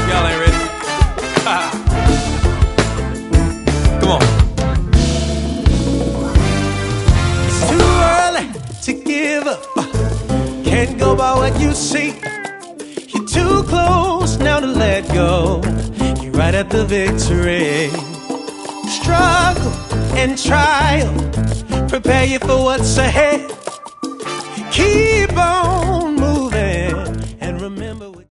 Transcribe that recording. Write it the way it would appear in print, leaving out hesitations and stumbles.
Y'all ain't ready. Come on. It's too early to give up. Can't go by what you see. You're too close now to let go. You're right at the victory. Struggle and trial prepare you for what's ahead. Keep on moving and remember